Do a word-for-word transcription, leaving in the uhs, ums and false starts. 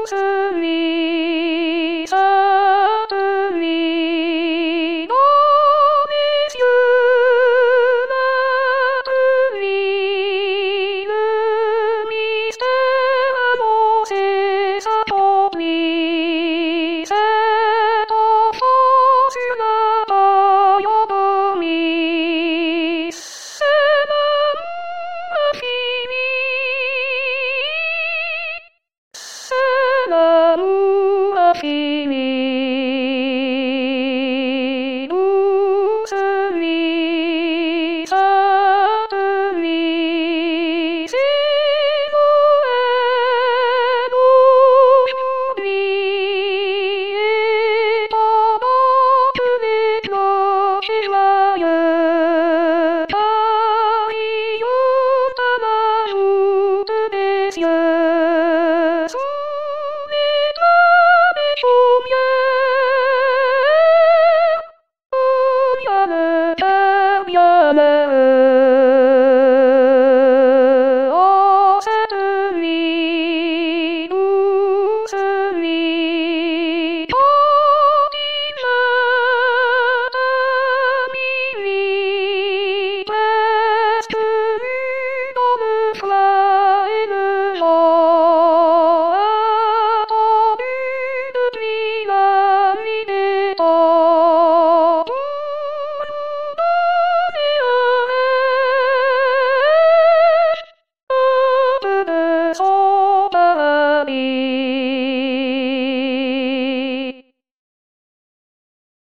nuit, cette nuit, dans mes yeux, cette nuit, le mystère annoncé s'accomplit, cet enfant sur la paille endormi, c'est l'amour infini, c'est l'amour.